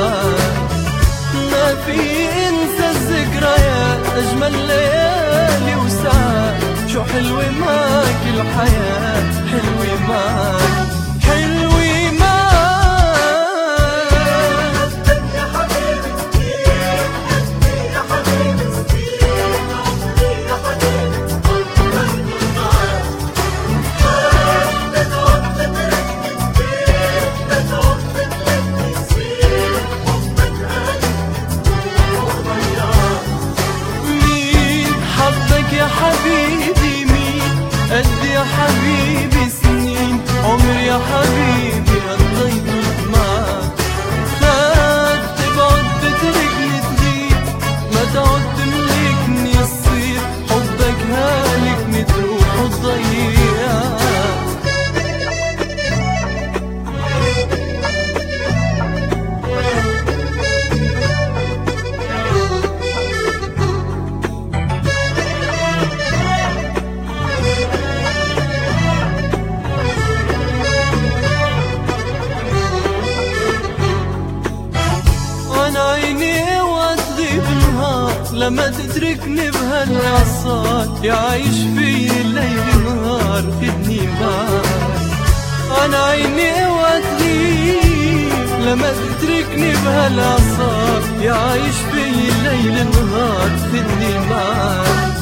معاك. ما في انسى الذكريات، اجمل ليالي وساعات، شو حلوة معك الحياة، حلوة معك، حلوة حبيبي مين قد يا حبيبي سنين عمري يا حبيبي قضيته معك. خاف تبعد تتركني تغيب، ما تعد تملكني تصير حبك هالكني تروح وتضيع. عيني وتغيب نهار، لما تتركني بهالعصار، يعيش في الليل نهار خدني معاك. أنا عيني وتغيب لما تتركني بهالعصار، يعيش في الليل نهار خدني معاك.